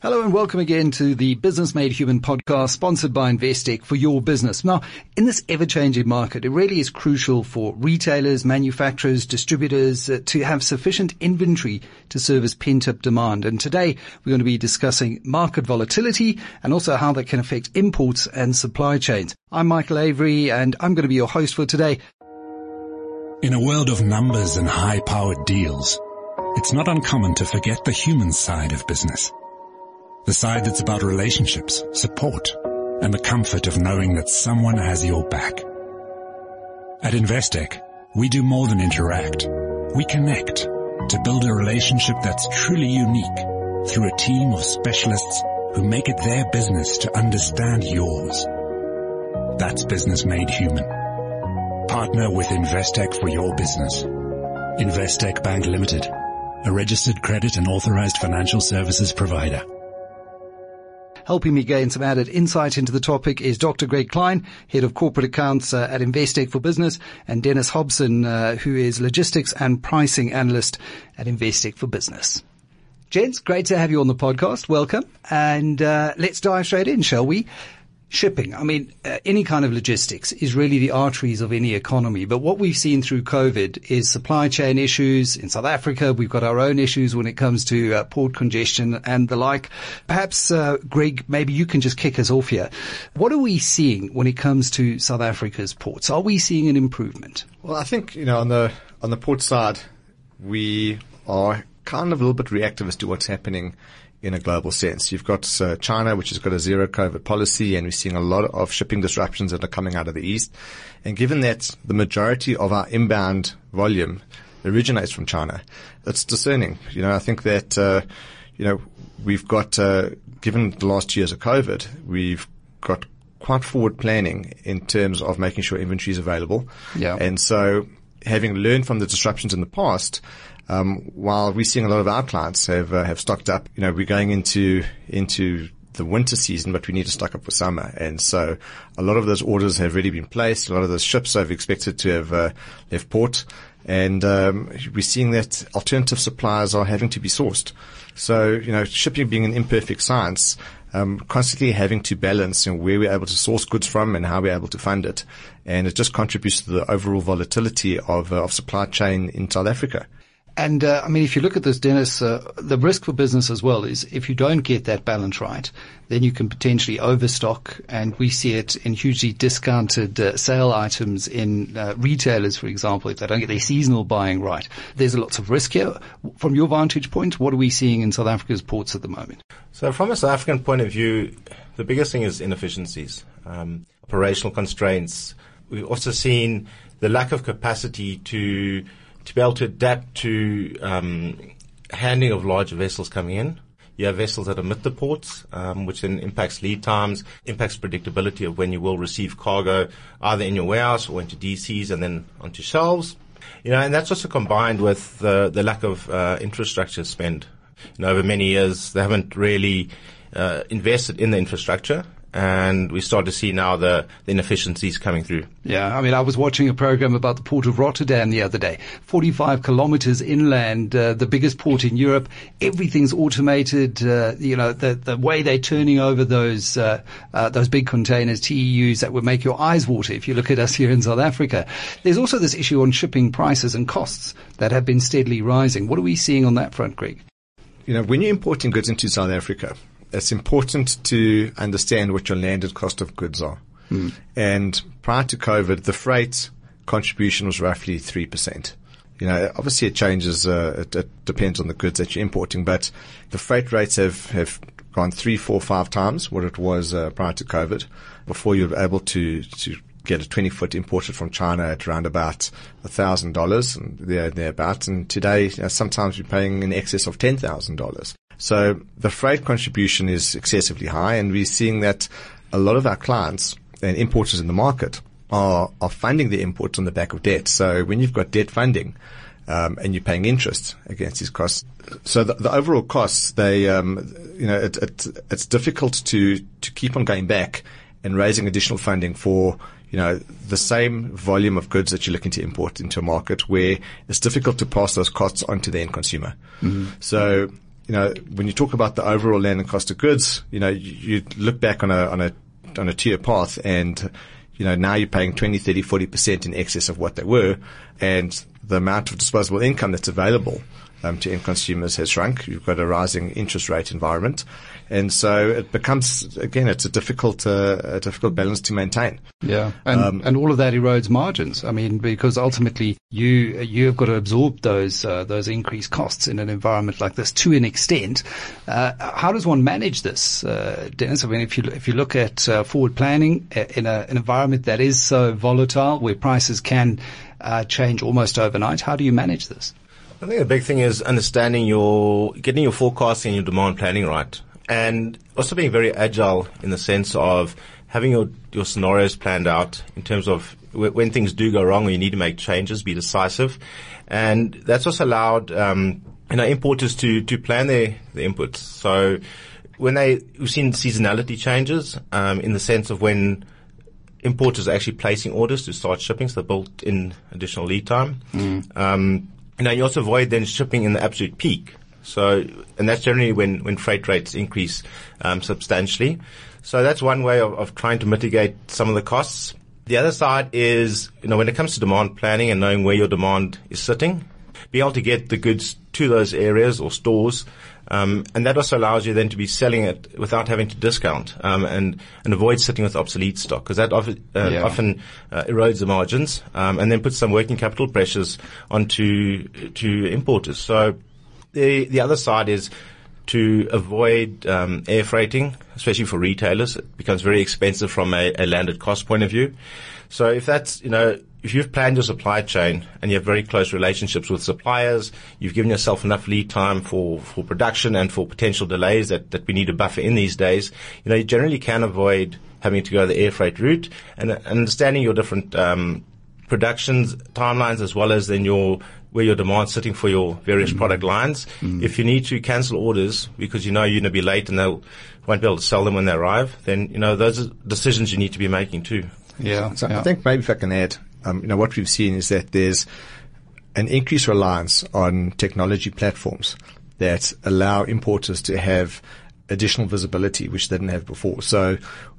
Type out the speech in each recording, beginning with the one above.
Hello and welcome again to the Business Made Human podcast, sponsored by Investec for your business. Now, in this ever-changing market, it really is crucial for retailers, manufacturers, distributors to have sufficient inventory to service pent-up demand. And today, we're going to be discussing market volatility and also how that can affect imports and supply chains. I'm Michael Avery, and I'm going to be your host for today. In a world of numbers and high-powered deals, it's not uncommon to forget the human side of business. The side that's about relationships, support, and the comfort of knowing that someone has your back. At Investec, we do more than interact. We connect to build a relationship that's truly unique through a team of specialists who make it their business to understand yours. That's Business Made Human. Partner with Investec for your business. Investec Bank Limited, a registered credit and authorized financial services provider. Helping me gain some added insight into the topic is Dr. Greg Klein, Head of Corporate Accounts at Investec for Business, and Dennis Hobson, who is Logistics and Pricing Analyst at Investec for Business. Gents, great to have you on the podcast. Welcome. And let's dive straight in, shall we? Shipping. I mean, any kind of logistics is really the arteries of any economy. But what we've seen through COVID is supply chain issues. In South Africa, we've got our own issues when it comes to port congestion and the like. Perhaps, Greg, maybe you can just kick us off here. What are we seeing when it comes to South Africa's ports? Are we seeing an improvement? Well, I think, on the port side, we are kind of a little bit reactive as to what's happening in a global sense. You've got China, which has got a zero COVID policy, and we're seeing a lot of shipping disruptions that are coming out of the east. And given that the majority of our inbound volume originates from China, it's discerning. I think that, we've got, given the last years of COVID, we've got quite forward planning in terms of making sure inventory is available. Yeah. And so having learned from the disruptions in the past, while we're seeing a lot of our clients have stocked up, we're going into the winter season, but we need to stock up for summer. And so a lot of those orders have already been placed. A lot of those ships are expected to have left port. And we're seeing that alternative suppliers are having to be sourced. So, shipping being an imperfect science, constantly having to balance where we're able to source goods from and how we're able to fund it. And it just contributes to the overall volatility of supply chain in South Africa. And, if you look at this, Dennis, the risk for business as well is if you don't get that balance right, then you can potentially overstock. And we see it in hugely discounted sale items in retailers, for example, if they don't get their seasonal buying right. There's lots of risk here. From your vantage point, what are we seeing in South Africa's ports at the moment? So from a South African point of view, the biggest thing is inefficiencies, operational constraints. We've also seen the lack of capacity to be able to adapt to handling of larger vessels coming in. You have vessels that omit the ports, which then impacts lead times, impacts predictability of when you will receive cargo, either in your warehouse or into DCs and then onto shelves. And that's also combined with the lack of infrastructure spend. Over many years, they haven't really invested in the infrastructure. And we start to see now the inefficiencies coming through. Yeah, I was watching a program about the port of Rotterdam the other day. 45 kilometers inland, the biggest port in Europe. Everything's automated. The way they're turning over those big containers, TEUs, that would make your eyes water if you look at us here in South Africa. There's also this issue on shipping prices and costs that have been steadily rising. What are we seeing on that front, Greg? When you're importing goods into South Africa, it's important to understand what your landed cost of goods are. And prior to COVID, the freight contribution was roughly 3%. Obviously it changes, it depends on the goods that you're importing, but the freight rates have gone 3, 4, 5 times what it was prior to COVID. Before you were able to get a 20-foot imported from China at around about $1,000 and thereabouts. And today, sometimes you're paying in excess of $10,000. So the freight contribution is excessively high, and we're seeing that a lot of our clients and importers in the market are funding the imports on the back of debt. So when you've got debt funding, and you're paying interest against these costs, so the overall costs, it's difficult to keep on going back and raising additional funding for the same volume of goods that you're looking to import into a market where it's difficult to pass those costs on to the end consumer. Mm-hmm. So when you talk about the overall landed cost of goods, you look back on a 2-year path and, now you're paying 20, 30, 40% in excess of what they were, and the amount of disposable income that's available to end consumers has shrunk. You've got a rising interest rate environment. And so it becomes, again, it's a difficult balance to maintain. Yeah. And all of that erodes margins. I mean, because ultimately you have got to absorb those increased costs in an environment like this to an extent. How does one manage this, Dennis? I mean, if you look at forward planning in an environment that is so volatile, where prices can change almost overnight, how do you manage this? I think the big thing is understanding getting your forecasting and your demand planning right. And also being very agile in the sense of having your scenarios planned out in terms of when things do go wrong or you need to make changes, be decisive. And that's also allowed, importers to plan their inputs. So we've seen seasonality changes, in the sense of when importers are actually placing orders to start shipping, so they built in additional lead time. You also avoid then shipping in the absolute peak. So, and that's generally when freight rates increase, substantially. So that's one way of trying to mitigate some of the costs. The other side is, when it comes to demand planning and knowing where your demand is sitting, being able to get the goods to those areas or stores, and that also allows you then to be selling it without having to discount, and avoid sitting with obsolete stock, because that often erodes the margins, and then puts some working capital pressures onto importers. So the other side is to avoid air freighting, especially for retailers. It becomes very expensive from a landed cost point of view. So if that's, if you've planned your supply chain and you have very close relationships with suppliers, you've given yourself enough lead time for production and for potential delays that we need to buffer in these days, you generally can avoid having to go the air freight route, and understanding your different productions timelines, as well as then where your demand's sitting for your various product lines. If you need to cancel orders because you're going to be late and they won't be able to sell them when they arrive, then those are decisions you need to be making too. Yeah. So I think maybe if I can add, what we've seen is that there's an increased reliance on technology platforms that allow importers to have additional visibility, which they didn't have before. So,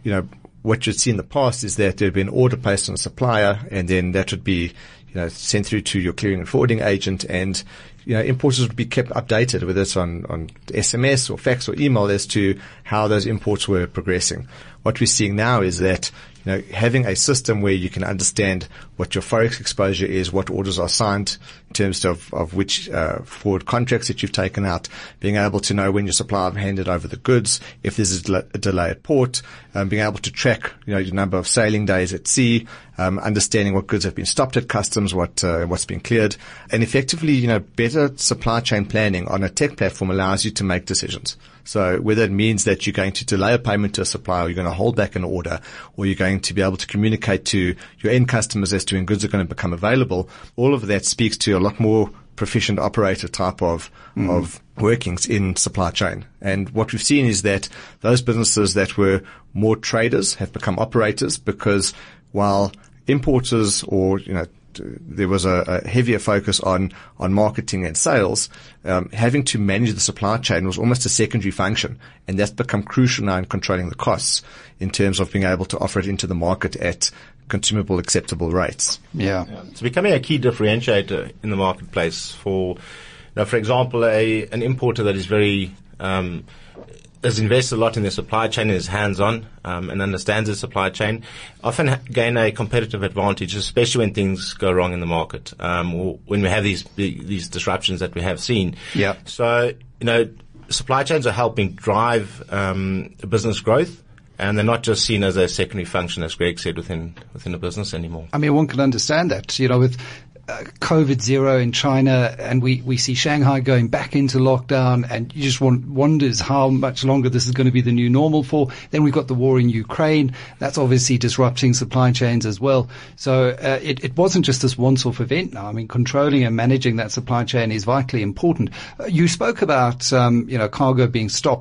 what you'd see in the past is that there'd be an order placed on a supplier, and then that would be, sent through to your clearing and forwarding agent, and, importers would be kept updated, whether it's on SMS or fax or email, as to how those imports were progressing. What we're seeing now is that, having a system where you can understand what your Forex exposure is, what orders are signed in terms of which forward contracts that you've taken out, being able to know when your supplier have handed over the goods, if there's a delay at port, being able to track, your number of sailing days at sea, understanding what goods have been stopped at customs, what's been cleared, and effectively, better supply chain planning on a tech platform allows you to make decisions. So whether it means that you're going to delay a payment to a supplier, or you're going to hold back an order, or you're going to be able to communicate to your end customers as to when goods are going to become available, all of that speaks to a lot more proficient operator type of workings in supply chain. And what we've seen is that those businesses that were more traders have become operators, because while importers or, there was a heavier focus on marketing and sales, having to manage the supply chain was almost a secondary function. And that's become crucial now in controlling the costs in terms of being able to offer it into the market at consumable, acceptable rates. Yeah. It's becoming a key differentiator in the marketplace for example, an importer that is very, has invested a lot in their supply chain and is hands-on, and understands the supply chain, often gain a competitive advantage, especially when things go wrong in the market, or when we have these disruptions that we have seen. Yeah. So, supply chains are helping drive business growth, and they're not just seen as a secondary function, as Greg said, within a business anymore. I mean, one can understand that, with COVID-0 in China, and we see Shanghai going back into lockdown, and you just wonders how much longer this is going to be the new normal for. Then we've got the war in Ukraine. That's obviously disrupting supply chains as well. So it wasn't just this once-off event now. I mean, controlling and managing that supply chain is vitally important. You spoke about cargo being stopped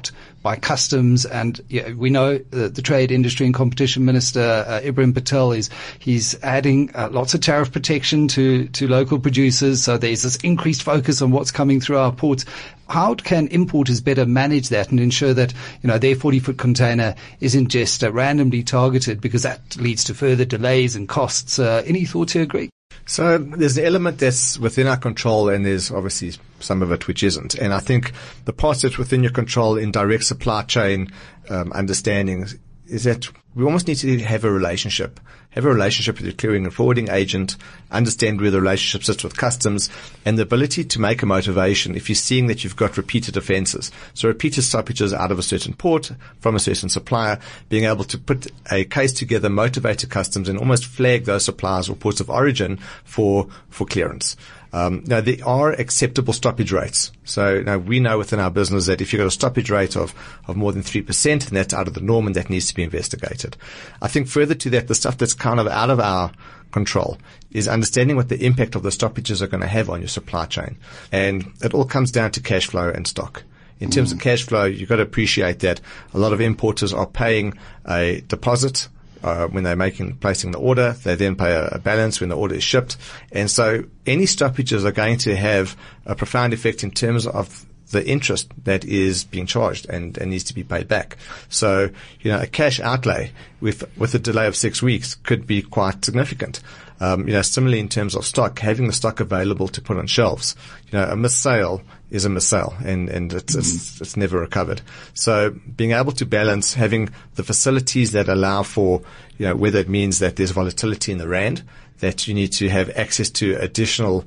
by customs. And we know that the Trade, Industry and Competition Minister, Ibrahim Patel, he's adding lots of tariff protection to local producers. So there's this increased focus on what's coming through our ports. How can importers better manage that and ensure that, their 40-foot container isn't just randomly targeted, because that leads to further delays and costs? Any thoughts here, Greg? So there's an element that's within our control, and there's obviously some of it which isn't. And I think the parts that's within your control in direct supply chain understanding is that we almost need to have a relationship with your clearing and forwarding agent, understand where the relationship sits with customs, and the ability to make a motivation if you're seeing that you've got repeated offences. So repeated stoppages out of a certain port from a certain supplier, being able to put a case together, motivate the customs, and almost flag those suppliers or ports of origin for clearance. Now, there are acceptable stoppage rates. So now we know within our business that if you've got a stoppage rate of more than 3%, then that's out of the norm and that needs to be investigated. I think further to that, the stuff that's kind of out of our control is understanding what the impact of the stoppages are going to have on your supply chain. And it all comes down to cash flow and stock. In terms of cash flow, you've got to appreciate that a lot of importers are paying a deposit when they're placing the order. They then pay a balance when the order is shipped. And so any stoppages are going to have a profound effect in terms of the interest that is being charged and needs to be paid back. So, a cash outlay with a delay of 6 weeks could be quite significant. Similarly in terms of stock, having the stock available to put on shelves. A missed sale is a missed sale and it's never recovered. So being able to balance having the facilities that allow for, whether it means that there's volatility in the rand, that you need to have access to additional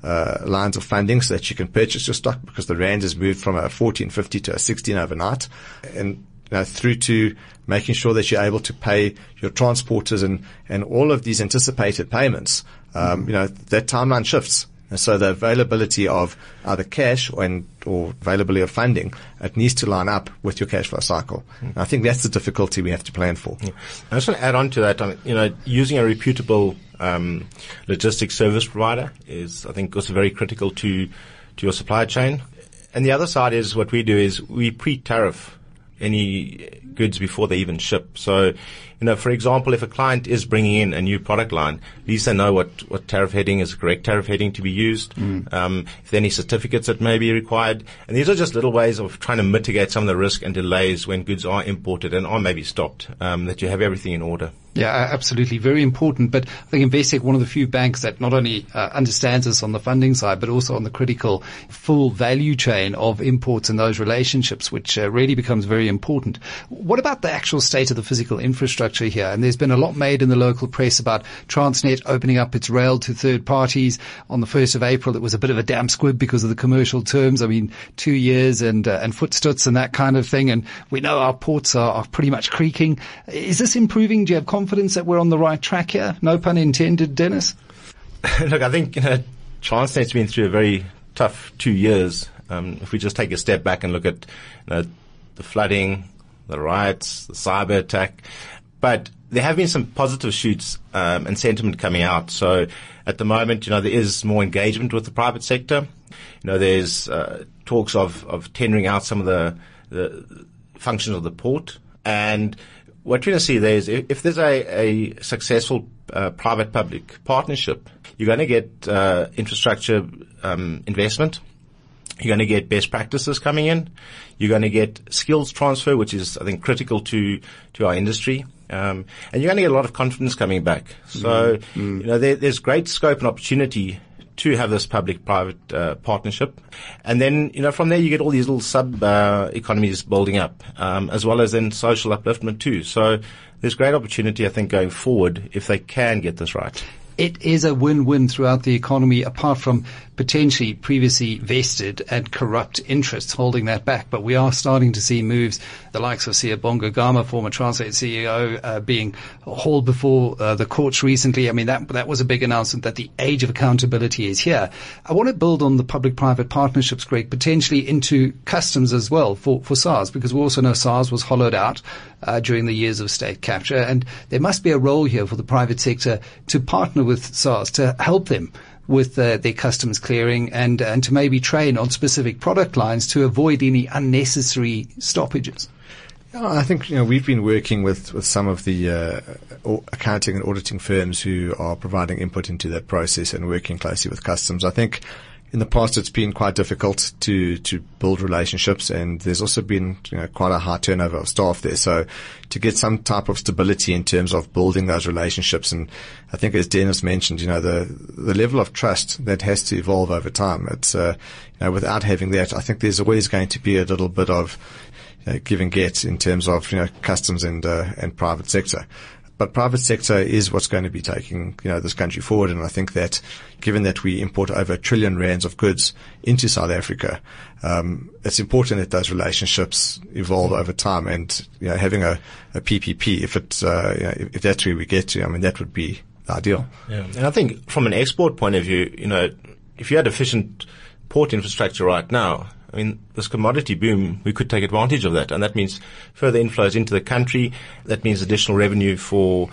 lines of funding so that you can purchase your stock because the rand has moved from a 14.50 to a 16 overnight, and through to making sure that you're able to pay your transporters and all of these anticipated payments. That timeline shifts. And so the availability of either cash or availability of funding, it needs to line up with your cash flow cycle. And I think that's the difficulty we have to plan for. Yeah. I just want to add on to that. Using a reputable logistics service provider is, I think, also very critical to your supply chain. And the other side is what we do is we pre-tariff any goods before they even ship. So, for example, if a client is bringing in a new product line, at least they know what tariff heading is the correct tariff heading to be used, if there are any certificates that may be required. And these are just little ways of trying to mitigate some of the risk and delays when goods are imported and are maybe stopped, that you have everything in order. Yeah, absolutely. Very important. But I think Investec, one of the few banks that not only understands us on the funding side, but also on the critical full value chain of imports and those relationships, which really becomes very important. What about the actual state of the physical infrastructure here? And there's been a lot made in the local press about Transnet opening up its rail to third parties. On the 1st of April, it was a bit of a damn squib because of the commercial terms. 2 years and footstuds and that kind of thing. And we know our ports are pretty much creaking. Is this improving? Do you have confidence that we're on the right track here? No pun intended, Dennis. Look, I think Transnet's been through a very tough 2 years. If we just take a step back and look at the flooding, the riots, the cyber attack, but there have been some positive shoots and sentiment coming out. So at the moment, there is more engagement with the private sector. There's talks of tendering out some of the functions of the port. And what you're going to see there is if there's a successful private-public partnership, you're going to get infrastructure investment. You're going to get best practices coming in. You're going to get skills transfer, which is, I think, critical to our industry. And you're going to get a lot of confidence coming back. So, there's great scope and opportunity to have this public-private partnership. And then, from there you get all these little sub-economies building up, as well as then social upliftment too. So there's great opportunity, I think, going forward if they can get this right. It is a win-win throughout the economy, apart from potentially previously vested and corrupt interests holding that back. But we are starting to see moves, the likes of Siyabonga Gama, former Transnet CEO, being hauled before the courts recently. That was a big announcement that the age of accountability is here. I want to build on the public-private partnerships, Greg, potentially into customs as well for SARS, because we also know SARS was hollowed out during the years of state capture, and there must be a role here for the private sector to partner with SARS to help them with their customs clearing and to maybe train on specific product lines to avoid any unnecessary stoppages? I think, we've been working with some of the accounting and auditing firms who are providing input into that process and working closely with customs. I think in the past it's been quite difficult to build relationships, and there's also been quite a high turnover of staff there. So to get some type of stability in terms of building those relationships, and I think as Dennis mentioned, the level of trust that has to evolve over time. It's without having that, I think there's always going to be a little bit of give and get in terms of customs and private sector. But private sector is what's going to be taking this country forward, and I think that given that we import over R1 trillion of goods into South Africa, it's important that those relationships evolve over time. And having a PPP, if that's where we get to, that would be ideal. Yeah, and I think from an export point of view, if you had efficient port infrastructure right now, this commodity boom, we could take advantage of that. And that means further inflows into the country. That means additional revenue for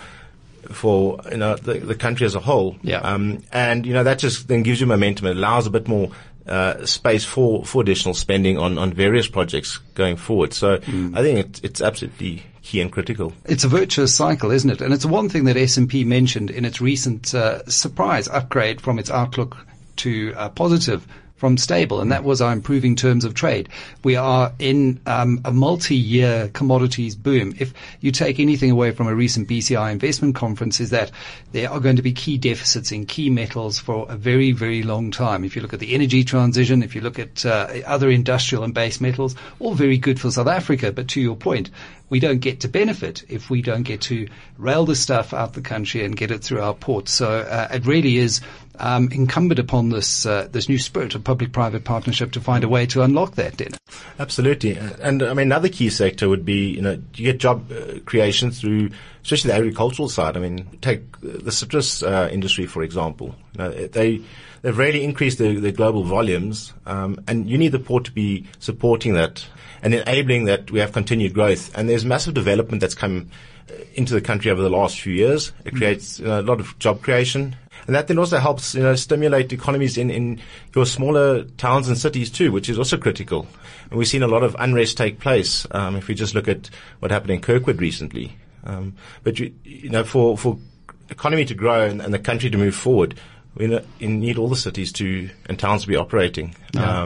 the country as a whole. Yeah. And that just then gives you momentum. It allows a bit more space for additional spending on various projects going forward. So I think it's absolutely key and critical. It's a virtuous cycle, isn't it? And it's one thing that S&P mentioned in its recent surprise upgrade from its outlook to positive from stable, and that was our improving terms of trade. We are in a multi-year commodities boom. If you take anything away from a recent BCI investment conference, is that there are going to be key deficits in key metals for a very, very long time. If you look at the energy transition, if you look at other industrial and base metals, all very good for South Africa. But to your point, we don't get to benefit if we don't get to rail the stuff out the country and get it through our ports. So it really is incumbent upon this new spirit of public-private partnership to find a way to unlock that, Dennis. Absolutely. And another key sector would be, you get job creation through, especially the agricultural side. Take the citrus industry, for example. They've really increased their global volumes, and you need the port to be supporting that and enabling that we have continued growth. And there's massive development that's come into the country over the last few years. It creates a lot of job creation. And that then also helps, stimulate economies in your smaller towns and cities too, which is also critical. And we've seen a lot of unrest take place, if we just look at what happened in Kirkwood recently. But for economy to grow and the country to move forward, you need all the cities and towns to be operating. Yeah.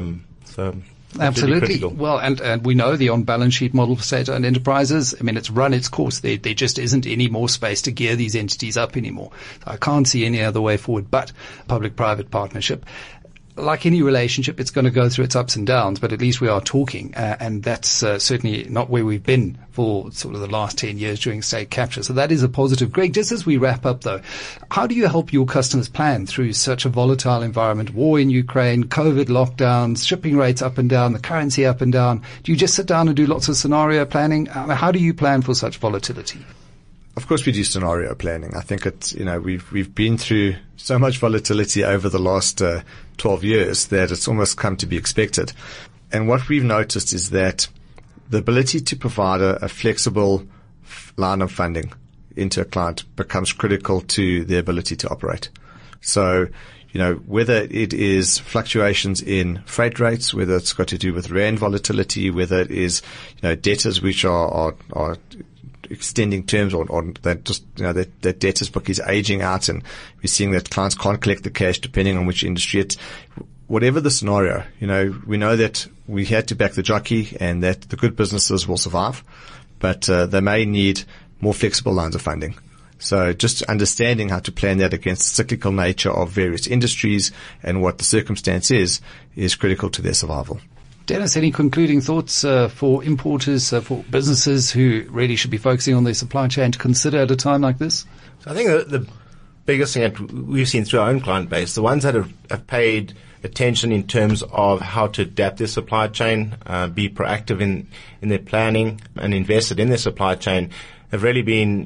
Absolutely. Well, and we know the on-balance sheet model for state-owned enterprises. It's run its course. There just isn't any more space to gear these entities up anymore. So I can't see any other way forward but public-private partnership. Like any relationship, it's going to go through its ups and downs, but at least we are talking, and that's certainly not where we've been for sort of the last 10 years during state capture. So that is a positive. Greg, just as we wrap up though, how do you help your customers plan through such a volatile environment? War in Ukraine, COVID lockdowns, shipping rates up and down, the currency up and down. Do you just sit down and do lots of scenario planning? How do you plan for such volatility? Of course we do scenario planning. I think it's, we've been through so much volatility over the last 12 years that it's almost come to be expected. And what we've noticed is that the ability to provide a flexible line of funding into a client becomes critical to their ability to operate. So, whether it is fluctuations in freight rates, whether it's got to do with rand volatility, whether it is, debtors which are extending terms or that just, that debtors book is aging out, and we're seeing that clients can't collect the cash depending on which industry it's, whatever the scenario, we know that we had to back the jockey and that the good businesses will survive, but they may need more flexible lines of funding. So just understanding how to plan that against the cyclical nature of various industries and what the circumstance is critical to their survival. Dennis, any concluding thoughts for importers, for businesses who really should be focusing on their supply chain to consider at a time like this? So I think the biggest thing that we've seen through our own client base, the ones that have paid attention in terms of how to adapt their supply chain, be proactive in their planning and invested in their supply chain, have really been,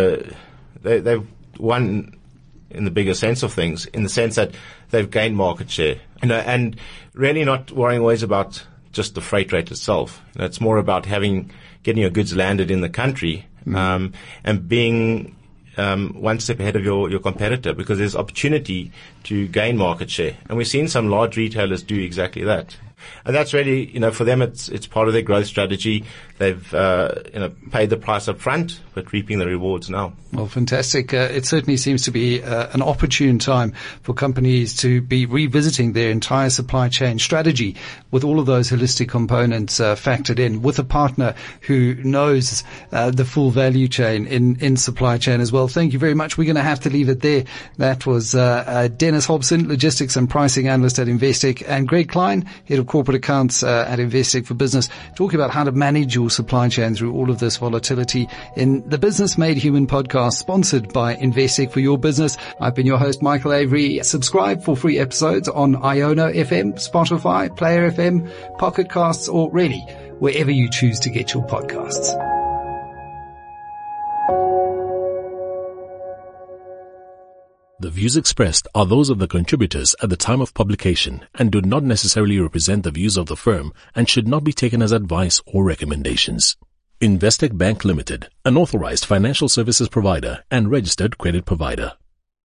they've won in the bigger sense of things, in the sense that they've gained market share, and really not worrying always about just the freight rate itself. It's more about getting your goods landed in the country, and being one step ahead of your competitor, because there's opportunity to gain market share. And we've seen some large retailers do exactly that. And that's really, for them, it's part of their growth strategy. They've, paid the price up front, but reaping the rewards now. Well, fantastic. It certainly seems to be an opportune time for companies to be revisiting their entire supply chain strategy with all of those holistic components factored in, with a partner who knows the full value chain in supply chain as well. Thank you very much. We're going to have to leave it there. That was Dennis Hobson, Logistics and Pricing Analyst at Investec, and Greg Klein, Head of Corporate Accounts at Investec for Business, talking about how to manage your supply chain through all of this volatility in the Business Made Human podcast, sponsored by Investec for your business. I've been your host, Michael Avery. Subscribe for free episodes on Iono FM, Spotify, Player FM, Pocket Casts, or really wherever you choose to get your podcasts. The views expressed are those of the contributors at the time of publication and do not necessarily represent the views of the firm and should not be taken as advice or recommendations. Investec Bank Limited, an authorized financial services provider and registered credit provider.